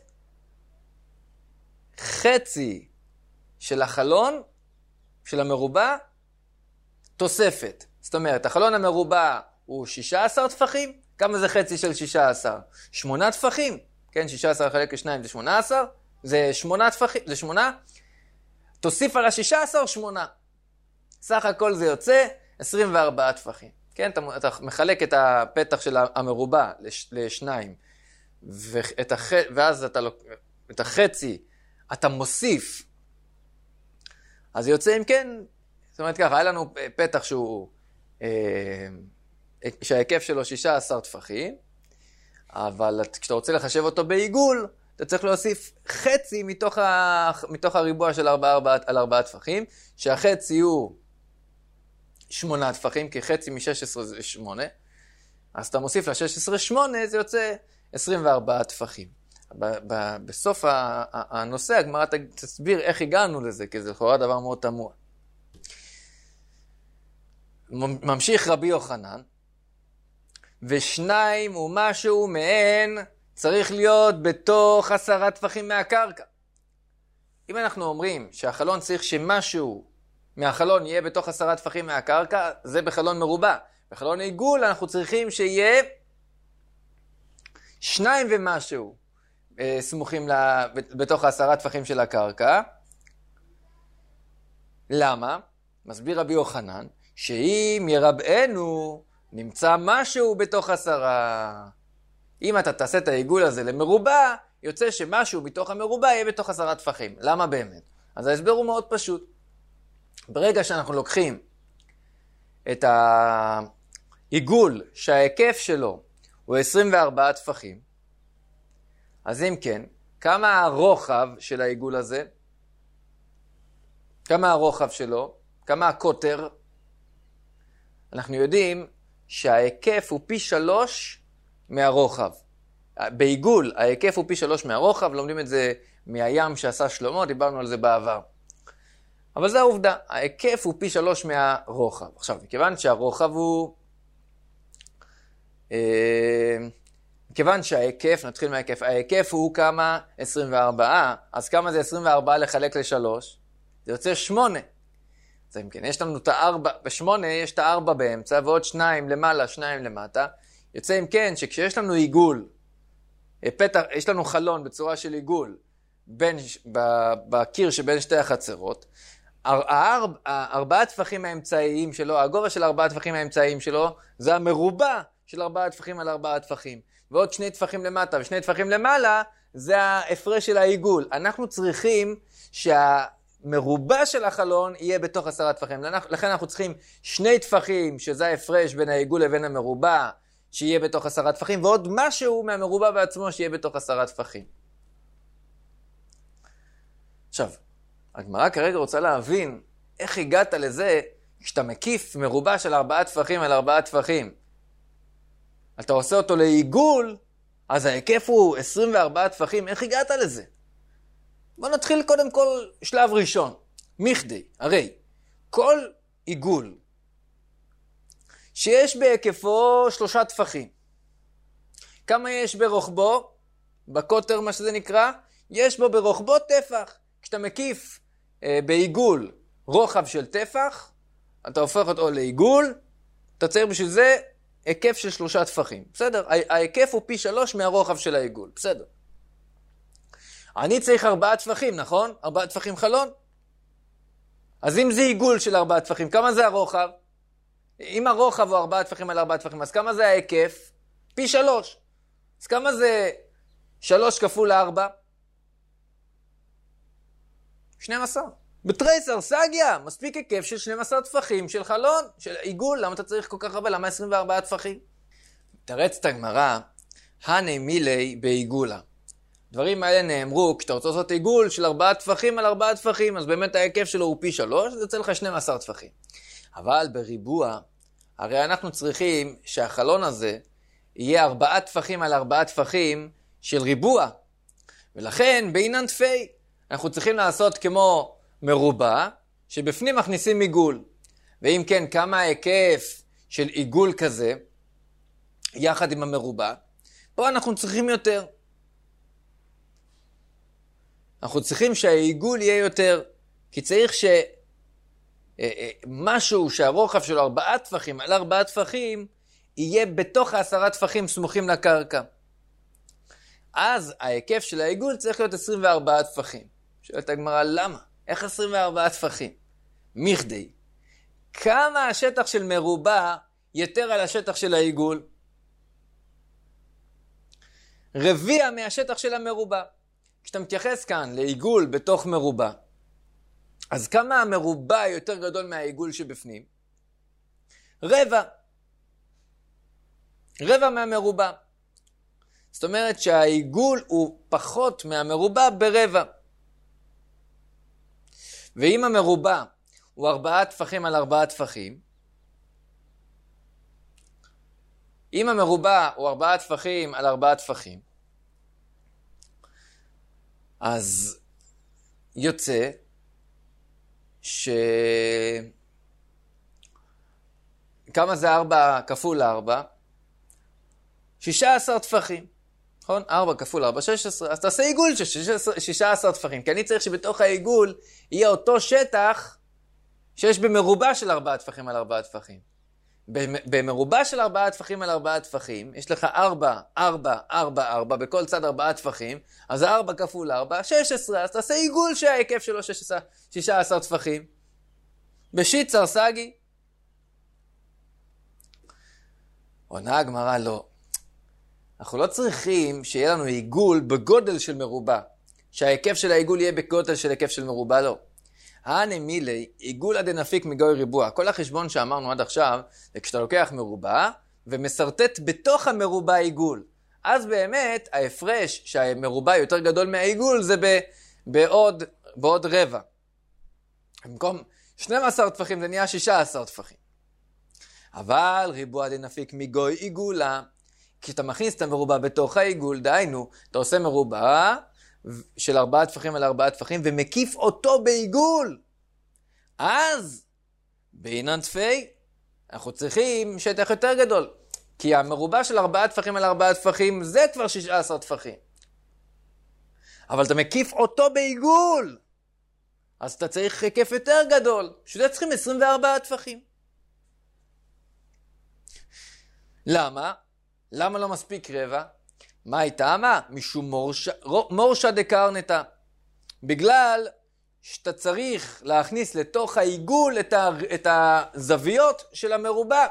חצי של החלון, של המרובע, תוספת. זאת אומרת, החלון המרובע הוא 16 טפחים, כמה זה חצי של 16? 8 טפחים, כן, 16 חלק ל2 זה 18, זה 8 טפחים, זה 8, תוסיף על ה-16 8. סך הכל זה יוצא 24 טפחים. כן, אתה מחלק את הפתח של המרובע לשניים, ואז את החצי אתה מוסיף, אז יוצא אם כן, זאת אומרת ככה, היה לנו פתח שההיקף שלו 16 טפחים, אבל כשאתה רוצה לחשב אותו בעיגול, אתה צריך להוסיף חצי מתוך הריבוע של 4 טפחים, שהחצי הוא 8 טפחים, כי חצי מ-16 זה 8, אז אתה מוסיף ל-16 8, זה יוצא 24 טפחים. בסוף הנושא, הגמרא תסביר איך הגענו לזה, כי זה לכאורה דבר מאוד תמוה. ממשיך רבי יוחנן, ושניים ומשהו מהן צריך להיות בתוך 10 טפחים מהקרקע. אם אנחנו אומרים שהחלון צריך שמשהו מהחלון יהיה בתוך 10 טפחים מהקרקע, זה בחלון מרובע. בחלון עיגול אנחנו צריכים שיהיה 2 ומשהו סמוכים בתוך 10 טפחים של הקרקע. למה? מסביר רבי יוחנן, שאם ירבענו נמצא משהו בתוך 10. אם אתה תעשה את העיגול הזה למרובע, יוצא שמשהו מתוך המרובע יהיה בתוך 10 טפחים. למה באמת? אז ההסבר הוא מאוד פשוט. ברגע שאנחנו לוקחים את העיגול שההיקף שלו הוא 24 טפחים, אז אם כן, כמה הרוחב של העיגול הזה? כמה הרוחב שלו? כמה הקוטר? אנחנו יודעים שההיקף הוא פי 3 מהרוחב. בעיגול ההיקף הוא פי 3 מהרוחב, לומדים את זה מהים שעשה שלמה, דיברנו על זה בעבר. אבל זה העובדה, ההיקף הוא פי 3 מהרוחב. עכשיו, מכיוון שהרוחב הוא... מכיוון שההיקף, נתחיל מההיקף, ההיקף הוא כמה? 24, אז כמה זה 24 לחלק ל3? זה יוצא 8. אז אם כן, יש לנו את ה-4, ב-8 יש את ה-4 באמצע, ועוד 2 למעלה, 2 למטה. יוצא אם כן, שכשיש לנו עיגול, פתח, יש לנו חלון בצורה של עיגול, בקיר שבין שתי החצרות, 4 טפחים האמצעיים שלו, הגובה של 4 טפחים האמצעיים שלו, זה המרובע של 4 טפחים על 4 טפחים. ועוד 2 טפחים למטה ו2 טפחים למעלה, זה ההפרש של העיגול. אנחנו צריכים שהמרובע של החלון יהיה בתוך 10 טפחים. לכן אנחנו צריכים 2 טפחים, שזה ההפרש בין העיגול לבין המרובע, שיהיה בתוך 10 טפחים, ועוד משהו מהמרובע בעצמו שיהיה בתוך 10 טפחים. עכשיו, הגמרא כרגע רוצה להבין איך הגעת לזה כשאתה מקיף מרובע של 4 טפחים על 4 טפחים. אתה עושה אותו לעיגול, אז ההיקף הוא 24 טפחים, איך הגעת לזה? בוא נתחיל קודם כל שלב ראשון. מכדי, הרי כל עיגול שיש בהיקפו 3 טפחים. כמה יש ברוחבו? בקוטר מה שזה נקרא? יש בו ברוחבו טפח. כשאתה מקיף בעיגול רוחב של טפח, אתה הופך אותו לעיגול, אתה צריך בשביל זה היקף של 3 טפחים. בסדר? ההיקף הוא פי 3 מהרוחב של העיגול. בסדר. אני צריך 4 טפחים, נכון? 4 טפחים חלון. אז אם זה עיגול של 4 טפחים, כמה זה הרוחב? אם הרוחב הוא 4 טפחים על 4 טפחים, אז כמה זה ההיקף? פי 3. אז כמה זה 3 כפול 4? 12. בתריסר, סגיה, מספיק היקף של 12 טפחים של חלון, של עיגול. למה אתה צריך כל כך הרבה? למה 24 טפחים? תרץ את הגמרא, הני מילי בעיגולה. דברים האלה נאמרו, כשאתה רוצה לעשות עיגול של 4 טפחים על 4 טפחים, אז באמת ההיקף שלו הוא פי 3, זה יוצא לך 12 טפחים. אבל בריבוע, הרי אנחנו צריכים שהחלון הזה יהיה 4 טפחים על 4 טפחים של ריבוע. ולכן, בעינן תפי, אנחנו צריכים לעשות כמו מרובע, שבפנים מכניסים עיגול. ואם כן, כמה ההיקף של עיגול כזה, יחד עם המרובע, פה אנחנו צריכים יותר. אנחנו צריכים שהעיגול יהיה יותר, כי צריך משהו שהרוחב שלו 4 טפחים על 4 טפחים, יהיה בתוך 10 טפחים סמוכים לקרקע. אז ההיקף של העיגול צריך להיות 24 טפחים. שואלת הגמרא, למה? איך 24 טפחים? מכדי. כמה השטח של מרובע יותר על השטח של העיגול? רביע מהשטח של המרובע. כשאתה מתייחס כאן לעיגול בתוך מרובע, אז כמה המרובע יותר גדול מהעיגול שבפנים? רבע. רבע מהמרובע. זאת אומרת שהעיגול הוא פחות מהמרובע ברבע. ואם המרובע הוא 4 טפחים על 4 טפחים, אם המרובע הוא 4 טפחים על 4 טפחים, אז יוצא כמה זה 4 כפול 4? 16 טפחים. נכון? 4 כפול 4, 16. אז תעשה עיגול של 16 טפחים. כי אני צריך שבתוך העיגול יהיה אותו שטח שיש במרובע של 4 טפחים על 4 טפחים. במרובע של 4 טפחים על 4 טפחים, יש לך 4, 4, 4, 4, בכל צד 4 טפחים, אז 4 כפול 4, 16, אז תעשה עיגול שההיקף שלו 16 טפחים. בשיצר סגי. עונה הגמרא לא. אנחנו לא צריכים שיהיה לנו עיגול בגודל של מרובע. שההיקף של העיגול יהיה בגודל של היקף של מרובע, לא. הנמילי, עיגול עד נפיק מגוי ריבוע. כל החשבון שאמרנו עד עכשיו, זה כשאתה לוקח מרובע, ומסרטט בתוך המרובע עיגול. אז באמת, ההפרש שהמרובע יותר גדול מהעיגול, זה בעוד רבע. במקום 12 טפחים, זה נהיה 16 טפחים. אבל ריבוע עד נפיק מגוי עיגולה, כשאתה מכניס את המרובע בתוך העיגול, דהיינו, אתה עושה מרובע, של 4 טפחים על 4 טפחים, ומקיף אותו בעיגול. אז, בעינן תפי, אנחנו צריכים שטח יותר גדול. כי המרובע של 4 טפחים על 4 טפחים, זה כבר 16 טפחים. אבל אתה מקיף אותו בעיגול. אז אתה צריך היקף יותר גדול. שזה צריכים 24 טפחים. למה? למה לא מספיק רבע? מה הייתה? מה? משום מורשה דקרנטה. בגלל שאתה צריך להכניס לתוך העיגול את הזוויות של המרובע.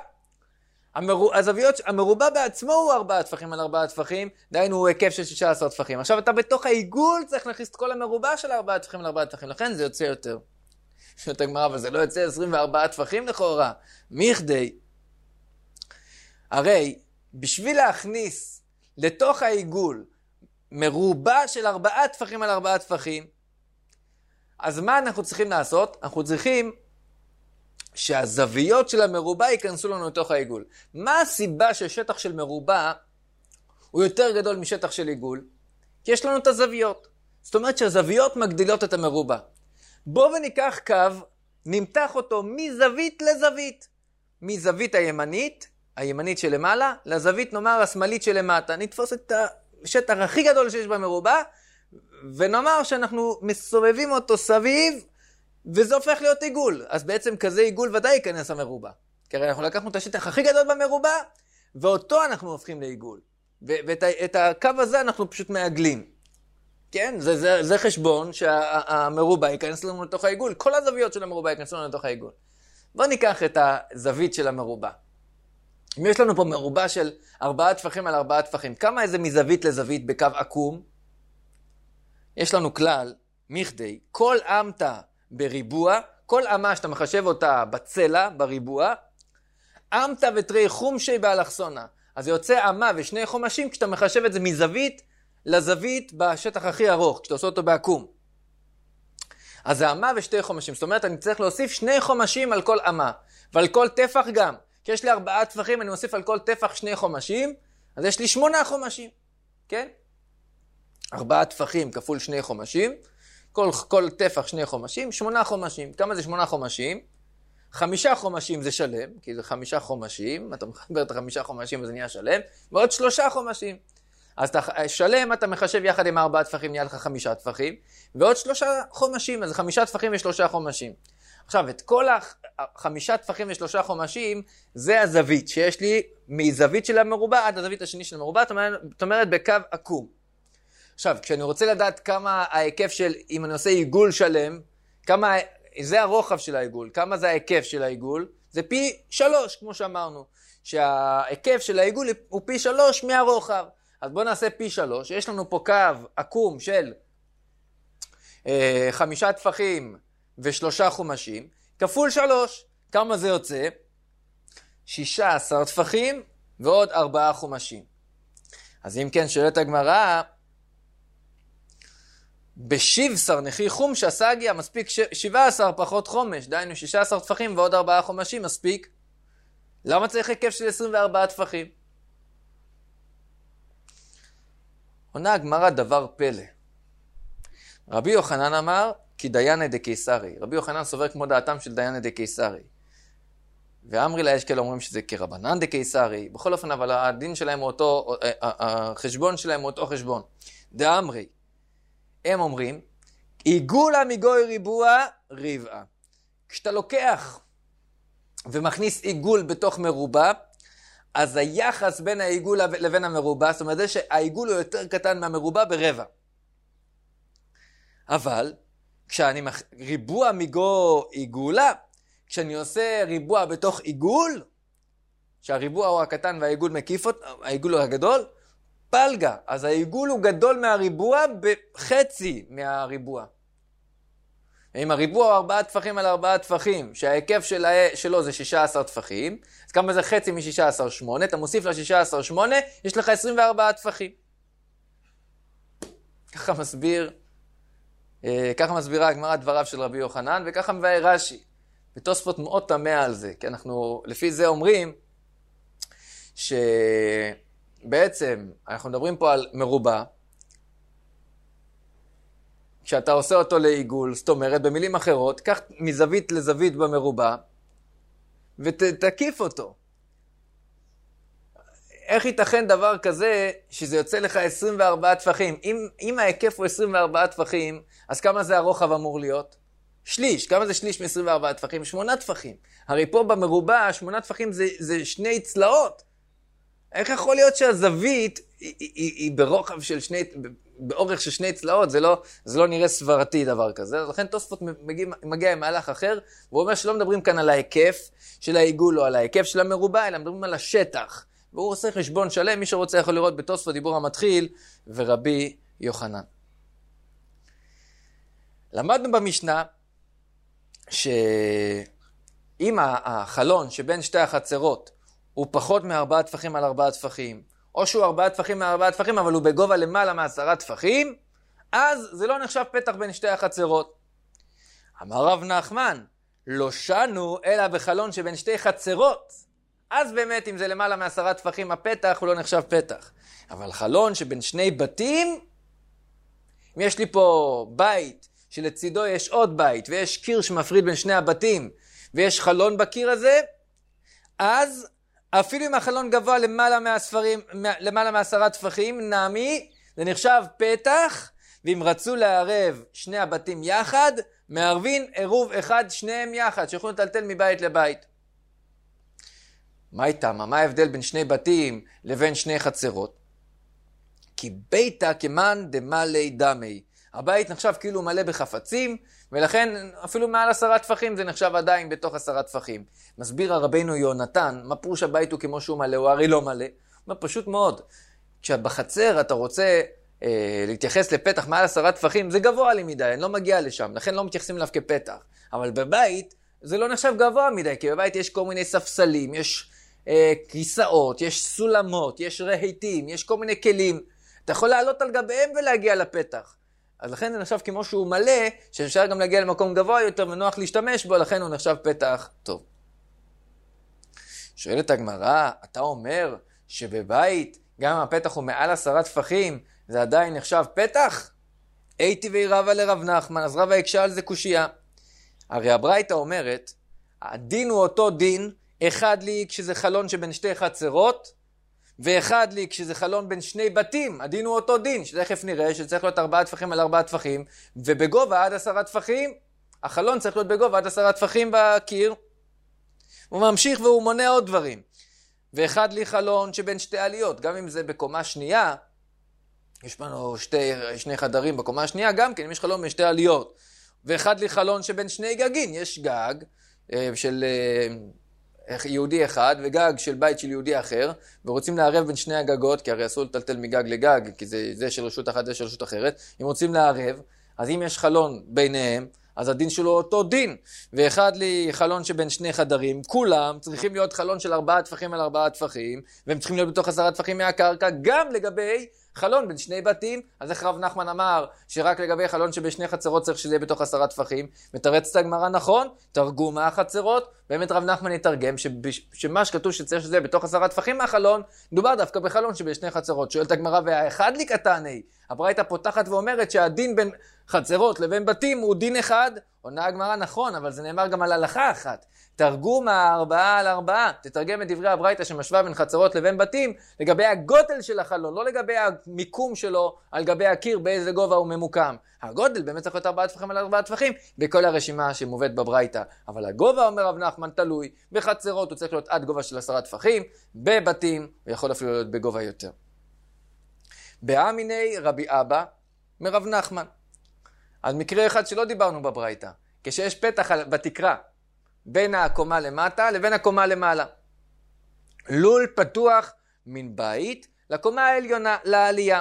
המרובע בעצמו הוא 4 טפחים על 4 טפחים, דהיינו הוא היקף של 16 טפחים. עכשיו אתה בתוך העיגול צריך להכניס את כל המרובע של 4 טפחים על 4 טפחים, לכן זה יוצא יותר. שאתה גמרא, אבל זה לא יוצא 24 טפחים לכאורה. מכדי. הרי בשביל להכניס לתוך העיגול מרובע של 4 טפחים על 4 טפחים, אז מה אנחנו צריכים לעשות? אנחנו צריכים שהזוויות של המרובע ייכנסו לנו לתוך העיגול. מה הסיבה ששטח של מרובע הוא יותר גדול משטח של עיגול? כי יש לנו את הזוויות. זאת אומרת שהזוויות מגדילות את המרובע. בוא וניקח קו, נמתח אותו מזווית לזווית. מזווית הימנית שלמעלה, לזווית נאמר השמאלית שלמטה. נתפוס את השטח הכי גדול שיש במרובע, ונאמר שאנחנו מסובבים אותו סביב, וזה הופך להיות עיגול. אז בעצם כזה עיגול ודאי ייכנס המרובע. כי הרי אנחנו לקחנו את השטח הכי גדול במרובע, ואותו אנחנו הופכים לעיגול. ואת הקו הזה אנחנו פשוט מעגלים. כן? זה חשבון שהמרובע ייכנס לנו לתוך העיגול. כל הזוויות של המרובע ייכנסו לנו לתוך העיגול. בואו ניקח את הזווית של המרובע. אם יש לנו פה מרובע של 4 טפחים על 4 טפחים, כמה איזה מזווית לזווית בקו עקום? יש לנו כלל, מכדי, כל אמתא בריבוע, כל אמה שאתה מחשב אותה בצלע, בריבוע, אמתא ותרי חומשי באלכסונה. אז זה יוצא אמה ושני חומשים כשאתה מחשב את זה מזווית לזווית בשטח הכי ארוך, כשאתה עושה אותו בעקום. אז זה אמה ושתי חומשים. זאת אומרת, אני צריך להוסיף 2 חומשים על כל אמה, ועל כל טפח גם. כי יש לי 4 טפחים, אני מוסיף על כל טפח 2 חומשים, אז יש לי 8 חומשים. כן? 4 טפחים כפול 2 חומשים, כל טפח 2 חומשים, 8 חומשים. כמה זה 8 חומשים? 5 חומשים זה שלם, כי זה 5 חומשים, אתה מחבר את 5 חומשים וזה נהיה שלם, ועוד 3 חומשים. אז שלם אתה מחשב יחד עם 4 טפחים, נהיה לך 5 טפחים, ועוד 3 חומשים, אז 5 טפחים ו3 חומשים. עכשיו, את כל 5 טפחים ו3 חומשים, זה הזווית שיש לי מזווית של המרובע עד הזווית השני של המרובע, זאת אומרת בקו עקום. עכשיו, כשאני רוצה לדעת כמה ההיקף של, אם אני עושה עיגול שלם, כמה, זה הרוחב של העיגול, כמה זה ההיקף של העיגול, זה פי 3, כמו שאמרנו, שההיקף של העיגול הוא פי 3 מהרוחב. אז בואו נעשה פי 3, יש לנו פה קו עקום של 5 טפחים ו3 חומשים, כפול 3, כמה זה יוצא? 16 טפחים ועוד 4 חומשים. אז אם כן, שואלת הגמרא, בשבסר נחי חומשה סגיה, מספיק 17 פחות חומש, דהיינו 16 טפחים ועוד 4 חומשים, מספיק. למה צריך היקף של 24 טפחים? עונה הגמרא דבר פלא. רבי יוחנן אמר, כי דיינה דקיסרי. רבי יוחנן סובר כמו דעתם של דיינה דקיסרי. ואמרי לה, יש כאלה אומרים שזה כרבנן דקיסרי. בכל אופן, אבל הדין שלהם הוא אותו, החשבון שלהם הוא אותו חשבון. דאמרי. הם אומרים, עיגולה מגוי ריבוע ריבעה. כשאתה לוקח ומכניס עיגול בתוך מרובע, אז היחס בין העיגול לבין המרובע, זאת אומרת שהעיגול הוא יותר קטן מהמרובע ברבע. אבל כשאני ריבוע מגו עיגולה, כשאני עושה ריבוע בתוך עיגול, שהריבוע הוא הקטן והעיגול מקיף אותו, העיגול הוא הגדול, פלגה. אז העיגול הוא גדול מהריבוע בחצי מהריבוע. אם הריבוע הוא 4 טפחים על 4 טפחים, שההיקף שלו זה 16 טפחים, אז כמה זה חצי מ-16? 8, אתה מוסיף ל-16 8, יש לך 24 טפחים. ככה מסבירה הגמרא דבריו של רבי יוחנן, וככה מבאר רש"י. ותוספות מאוד תמה על זה, כי אנחנו לפי זה אומרים שבעצם אנחנו מדברים פה על מרובע, כשאתה עושה אותו לעיגול, זאת אומרת, במילים אחרות, קח מזווית לזווית במרובע, ותקיף אותו. איך ייתכן דבר כזה, שזה יוצא לך 24 טפחים? אם ההיקף הוא 24 טפחים, אז כמה זה הרוחב אמור להיות? שליש. כמה זה שליש מ-24 טפחים? 8 טפחים. הרי פה במרובע, 8 טפחים זה 2 צלעות. איך יכול להיות שהזווית היא ברוחב של באורך של 2 צלעות? זה לא נראה סברתי דבר כזה. אז לכן תוספות מגיע עם מהלך אחר, והוא אומר שלא מדברים כאן על ההיקף של העיגול או על ההיקף של המרובע, אלא מדברים על השטח. והוא עושה חשבון שלם, מי שרוצה יכול לראות בתוספות דיבור המתחיל ורבי יוחנן. למדנו במשנה שאם החלון שבין שתי החצרות הוא פחות מ4 טפחים על 4 טפחים, או שהוא 4 טפחים על 4 טפחים, אבל הוא בגובה למעלה מ10 טפחים, אז זה לא נחשב פתח בין שתי החצרות. אמר רב נחמן, לא שנו אלא בחלון שבין שתי חצרות. אז באמת אם זה למעלה מ10 טפחים הפתח הוא לא נחשב פתח. אבל חלון שבין שני בתים, אם יש לי פה בית שלצידו יש עוד בית ויש קיר שמפריד בין שני הבתים ויש חלון בקיר הזה, אז אפילו אם החלון גבוה למעלה מ10 טפחים, נעמי, זה נחשב פתח, ואם רצו לערב שני הבתים יחד, מערבין עירוב אחד שניהם יחד, שיכולו לטלטל מבית לבית. מה איתם? מה ההבדל בין שני בתים לבין שני חצרות? כי ביתה כמן דמלי דמי. הבית נחשב כאילו מלא בחפצים, ולכן אפילו מעל 10 טפחים זה נחשב עדיין בתוך 10 טפחים. מסביר הרבינו יונתן, מה פירוש הבית הוא כמו שהוא מלא, הוא הרי לא מלא. מה פשוט מאוד. כשבחצר אתה רוצה להתייחס לפתח מעל 10 טפחים, זה גבוה לי מדי, אני לא מגיע לשם, לכן לא מתייחסים אליו כפתח. אבל בבית זה לא נחשב גבוה מדי, כי בבית יש כל מיני ספסלים, יש כיסאות, יש סולמות, יש רהיטים, יש כל מיני כלים. אתה יכול לעלות על גביהם ולהגיע לפתח. אז לכן זה נחשב כמו שהוא מלא, שאפשר גם להגיע למקום גבוה יותר ונוח להשתמש בו, לכן הוא נחשב פתח טוב. שואלת הגמרא, אתה אומר שבבית גם הפתח הוא מעל 10 טפחים, זה עדיין נחשב פתח? הייתי רבה לרב נחמן, אז רבה הקשה על זה קושייה. הרי הברייתא אומרת, הדין הוא אותו דין, אחד לי כשזה חלון שבין שתי חצרות, ואחד לי כשזה חלון בין שני בתים, הדין הוא אותו דין, שתכף נראה שצריך להיות 4 טפחים על 4 טפחים, ובגובה עד 10 טפחים, החלון צריך להיות בגובה עד 10 טפחים בקיר. הוא ממשיך והוא מונה עוד דברים. ואחד לי חלון שבין שתי עליות, גם אם זה בקומה שנייה, יש לנו שני חדרים בקומה השנייה, גם כן, אם יש חלון בין שתי עליות. ואחד לי חלון שבין שני גגים, יש גג של יהודי אחד וגג של בית של יהודי אחר, ורוצים לערב בין שני הגגות, כי הרי אסור לטלטל מגג לגג, כי זה של רשות אחת, זה של רשות אחרת. אם רוצים לערב, אז אם יש חלון ביניהם, אז הדין שלו אותו דין. ואחד לי חלון שבין שני חדרים, כולם צריכים להיות חלון של 4 טפחים על 4 טפחים, והם צריכים להיות בתוך 10 טפחים מהקרקע, גם לגבי חלון בין שני בתים. אז איך רב נחמן אמר שרק לגבי חלון שבשני חצרות צריך שזה יהיה בתוך 10 טפחים? מתרץ את הגמרא נכון, תרגום מהחצרות, באמת רב נחמן יתרגם שמה שכתוב שצריך שזה יהיה בתוך 10 טפחים מהחלון, מדובר דווקא בחלון שבשני חצרות. שואלת הגמרא, והאחד לי קטני, הברייתא פותחת ואומרת שהדין בין חצרות לבין בתים הוא דין אחד, עונה הגמרא נכון, אבל זה נאמר גם על הלכה אחת. תרגום 4 על 4, תתרגם את דברי הברייתא שמשווה בין חצרות לבין בתים, לגבי הגודל של החלון, לא לגבי המיקום שלו, על גבי הקיר, באיזה גובה הוא ממוקם. הגודל באמת צריך להיות 4 טפחים על 4 טפחים, בכל הרשימה שמובאת בברייתא. אבל הגובה, אומר רב נחמן, תלוי. בחצרות הוא צריך להיות עד גובה של 10 טפחים, בבתים הוא יכול אפילו להיות בגובה יותר. באמיני רבי אבא מרב נחמן. על מקרה אחד שלא דיברנו בברייתא, כשיש פתח בתקרה, בין הקומה למטה לבין הקומה למעלה. לול פתוח מן בית לקומה העליונה, לעלייה.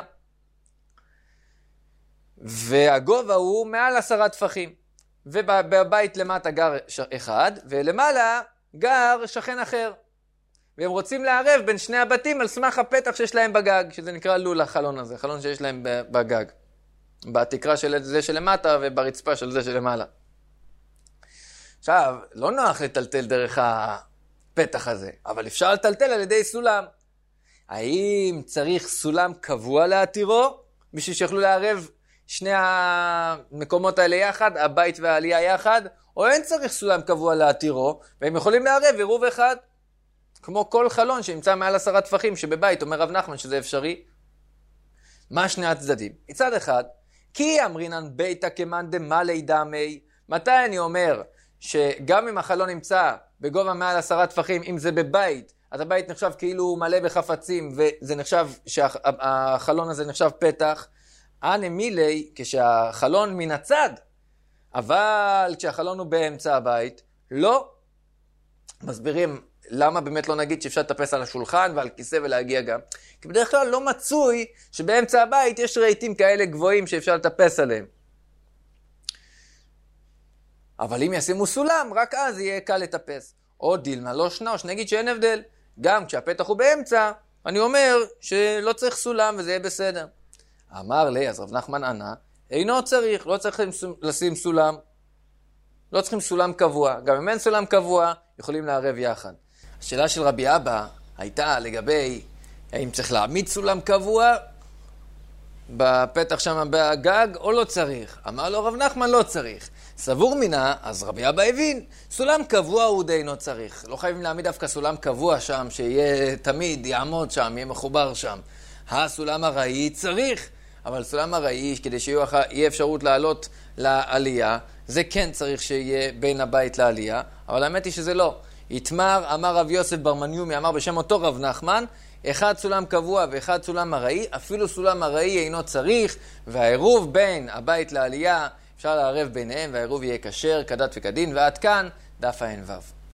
והגובה הוא מעל 10 טפחים. ובבית למטה גר אחד, ולמעלה גר שכן אחר. והם רוצים לערב בין שני הבתים על סמך הפתח שיש להם בגג, שזה נקרא לול החלון הזה, חלון שיש להם בגג. בתקרה של זה שלמטה וברצפה של זה שלמעלה. עכשיו, לא נוח לטלטל דרך הפתח הזה, אבל אפשר לטלטל על ידי סולם. האם צריך סולם קבוע להתירו, בשביל שיוכלו לערב שני המקומות האלה יחד, הבית והעלייה יחד, או אין צריך סולם קבוע להתירו, והם יכולים לערב עירוב אחד, כמו כל חלון שנמצא מעל 10 טפחים שבבית, אומר רב נחמן שזה אפשרי. מה שני הצדדים? מצד אחד, כי אמרינן ביתא כמאן דמלי דמי, מתי אני אומר שגם אם החלון נמצא בגובה מעל 10 טפחים, אם זה בבית, אז הבית נחשב כאילו הוא מלא בחפצים, וזה נחשב שהחלון הזה נחשב פתח, אנא מילי, כשהחלון מן הצד, אבל כשהחלון הוא באמצע הבית, לא. מסבירים למה באמת לא נגיד שאפשר לטפס על השולחן ועל כיסא ולהגיע גם. כי בדרך כלל לא מצוי שבאמצע הבית יש רהיטים כאלה גבוהים שאפשר לטפס עליהם. אבל אם ישימו סולם, רק אז יהיה קל לטפס. או דילמה לא שנה, או שנגיד שאין הבדל. גם כשהפתח הוא באמצע, אני אומר שלא צריך סולם וזה יהיה בסדר. אמר לי, אז רב נחמן ענה, אינו צריך, לא צריך לשים סולם. לא צריכים סולם קבוע. גם אם אין סולם קבוע, יכולים לערב יחד. השאלה של רבי אבא הייתה לגבי האם צריך להעמיד סולם קבוע בפתח שם בגג או לא צריך. אמר לו רב נחמן לא צריך. סבור מינה, אז רבי אבא הבין, סולם קבוע הוא די לא צריך. לא חייבים להעמיד דווקא סולם קבוע שם, שיהיה תמיד, יעמוד שם, יהיה מחובר שם. הסולם הראי צריך, אבל סולם הראי, כדי שיהיה אפשרות לעלות לעלייה, זה כן צריך שיהיה בין הבית לעלייה, אבל האמת היא שזה לא. יתמר, אמר רב יוסף בר מניומי, אמר בשם אותו רב נחמן, אחד סולם קבוע ואחד סולם הראי, אפילו סולם הראי אינו צריך, והעירוב בין הבית לעלייה, אפשר לערב ביניהם, והעירוב יהיה כשר, כדת וכדין, ועד כאן דף ע"ו.